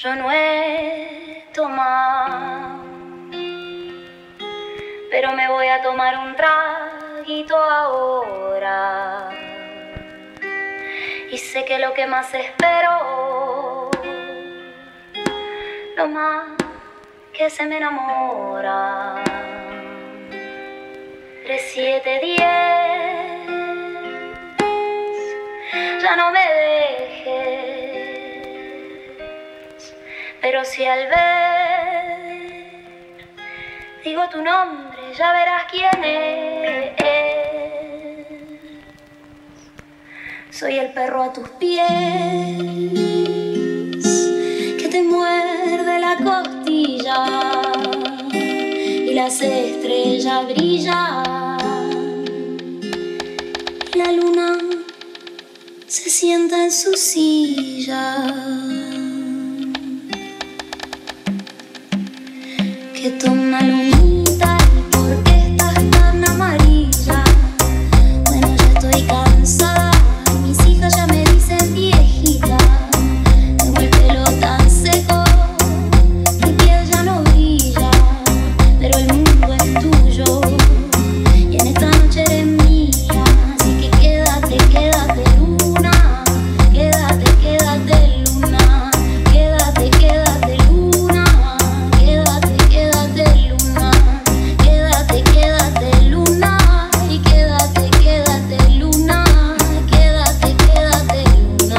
Yo no he tomado, pero me voy a tomar un traguito ahora. Y sé que lo que más espero, lo más que se me enamora. 3, 7, 10, ya no me dejes, pero si al ver digo tu nombre ya verás quién es. Soy el perro a tus pies que te muerde la costilla y las estrellas brillan y la luna se sienta en su silla. Que toma lunita y por qué estás tan amarilla. Bueno, ya estoy cansada y mis hijas ya me dicen viejita. Tengo el pelo tan seco, mi piel ya no brilla, pero el mundo es tuyo y en esta noche eres mía. Así que quédate, quédate luna, quédate, quédate luna, quédate, quédate luna, quédate, quédate luna, quédate, quédate luna y quédate, quédate luna, quédate, quédate luna.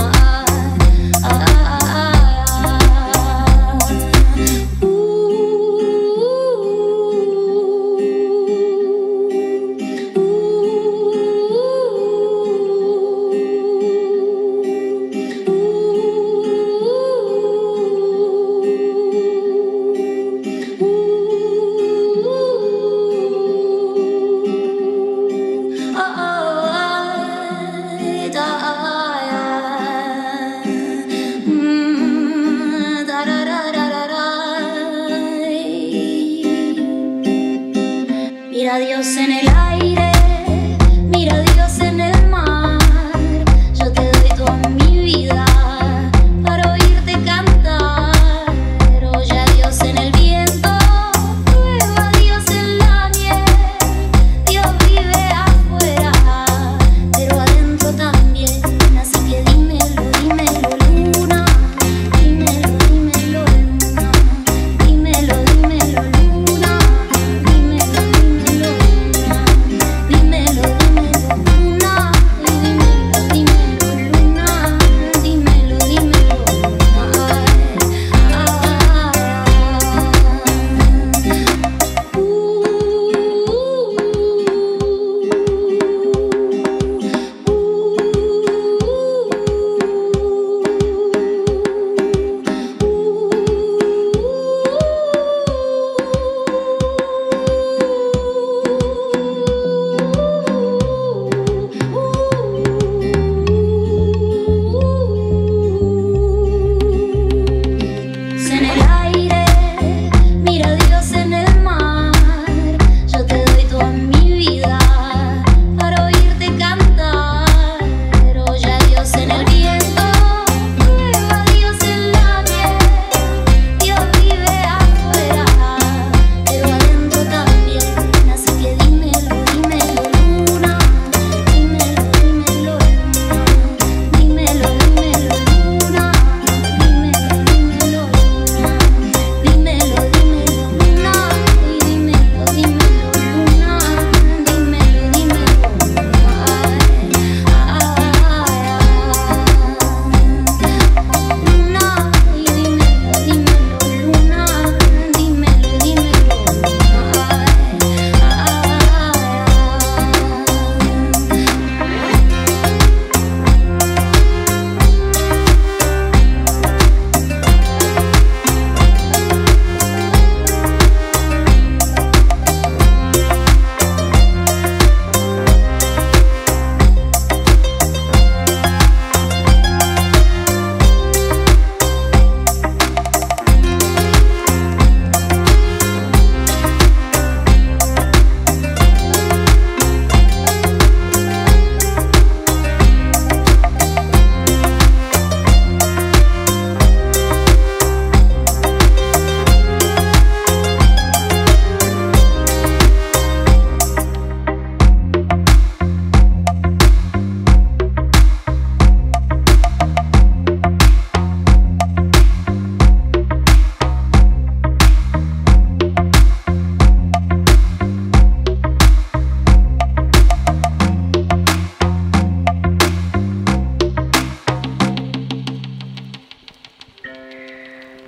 Mira a Dios en el aire, mira a Dios en el mar. Yo te doy toda mi vida para oírte cantar. Oye a Dios en el viento, prueba a Dios en la miel. Dios vive afuera, pero adentro también. Así que dímelo, dímelo luna, dímelo, dímelo luna, dímelo, dímelo luna, dímelo, dímelo luna.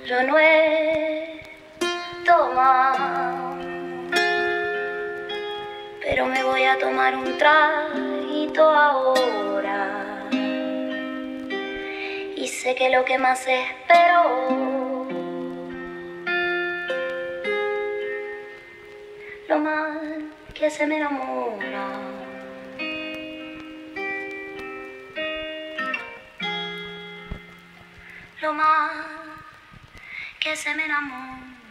yo no he tomado, pero me voy a tomar un traguito ahora. Y sé que lo que más espero, lo mal que se me enamora, lo mal que se me enamora.